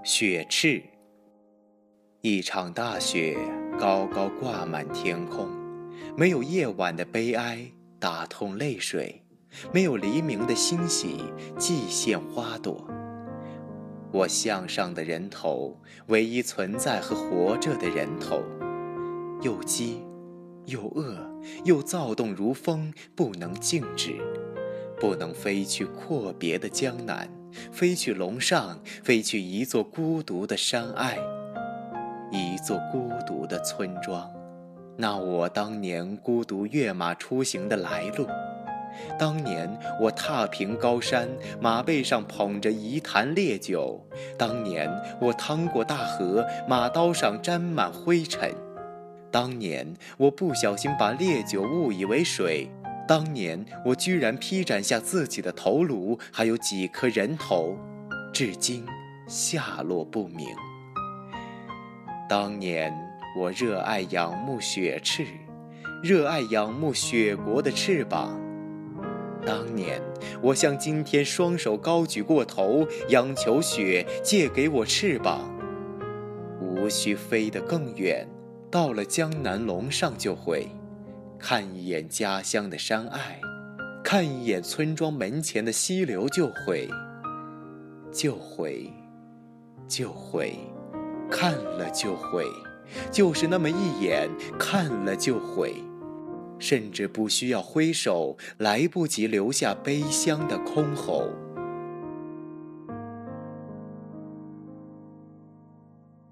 雪赤。一场大雪高高挂满天空，没有夜晚的悲哀打痛泪水，没有黎明的欣喜祭献花朵。我项上的人头，唯一存在和活着的人头，又饥又饿又躁动如风，不能静止，不能飞去阔别的江南，飞去龙上，飞去一座孤独的山隘，一座孤独的村庄。那我当年孤独跃马出行的来路，当年我踏平高山，马背上捧着一坛烈酒，当年我趟过大河，马刀上沾满灰尘，当年我不小心把烈酒误以为水，当年我居然劈斩下自己的头颅，还有几颗人头，至今下落不明。当年我热爱仰慕雪赤，热爱仰慕雪国的翅膀。当年我像今天双手高举过头，央求雪借给我翅膀，无需飞得更远，到了江南龙上就回，看一眼家乡的山隘，看一眼村庄门前的溪流就回，就回，就回，看了就回，就是那么一眼，看了就回，甚至不需要挥手，来不及留下悲伤的箜篌。